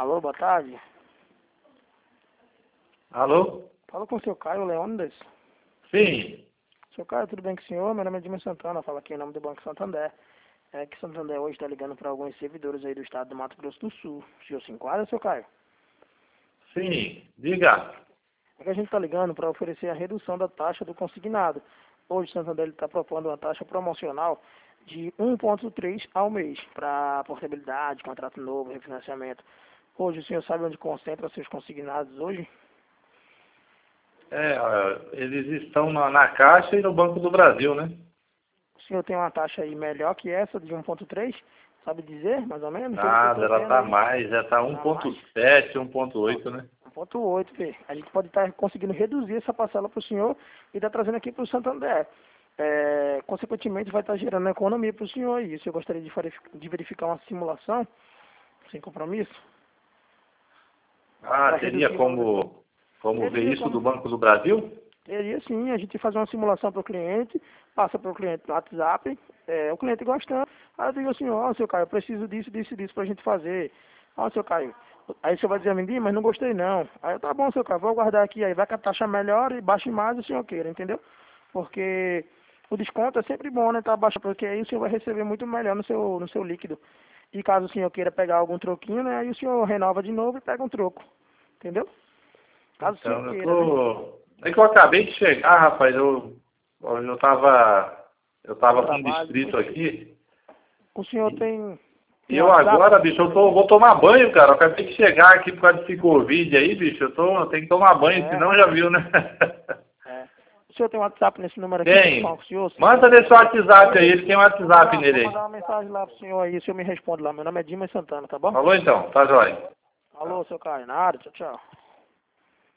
Alô, boa tarde. Alô? Fala com o seu Caio Leônidas. Sim. Seu Caio, tudo bem com o senhor? Meu nome é Edmilson Santana, falo aqui em nome do Banco Santander. É que Santander hoje está ligando para alguns servidores aí do estado do Mato Grosso do Sul. O senhor se enquadra, seu Caio? Sim, diga. É que a gente está ligando para oferecer a redução da taxa do consignado. Hoje o Santander está propondo uma taxa promocional de 1,3 ao mês para portabilidade, contrato novo, refinanciamento. Hoje o senhor sabe onde concentra seus consignados hoje? Eles estão na Caixa e no Banco do Brasil, né? O senhor tem uma taxa aí melhor que essa de 1,3? Sabe dizer, mais ou menos? Nada, ela está mais, já está Tá mais. 1,7, 1,8, né? 1,8, Fê. A gente pode estar conseguindo reduzir essa parcela para o senhor e estar trazendo aqui para o Santander. Consequentemente, vai estar gerando economia para o senhor. E isso eu gostaria de verificar uma simulação, sem compromisso. Teria como ver isso do Banco do Brasil? Teria sim, a gente faz uma simulação para o cliente, passa para o cliente no WhatsApp, o cliente gostando, aí eu digo assim, ó, seu Caio, eu preciso disso, disso, disso para a gente fazer. Ó, seu Caio, aí você vai dizer a mim, mas não gostei não. Aí eu, tá bom, seu Caio, vou guardar aqui, aí vai que a taxa melhor e baixe mais o senhor queira, entendeu? Porque o desconto é sempre bom, né, tá baixo, porque aí o senhor vai receber muito melhor no seu líquido. E caso o senhor queira pegar algum troquinho, né, aí o senhor renova de novo e pega um troco, entendeu? Caso o senhor queira, né? É que eu acabei de chegar, rapaz, eu tava com um distrito aqui. O senhor tem E eu WhatsApp? agora, bicho, vou tomar banho, cara. Eu acabei de chegar aqui por causa desse Covid aí, bicho. Eu tenho que tomar banho, senão já viu, né? O senhor tem WhatsApp nesse número aqui? Tem. Manda nesse WhatsApp aí, ele tem um WhatsApp nele Vou aí. mandar uma mensagem lá pro senhor aí, o senhor me responde lá. Meu nome é Dimas Santana, tá bom? Falou então, tá jóia. Alô, seu Caio, na área, tchau, tchau.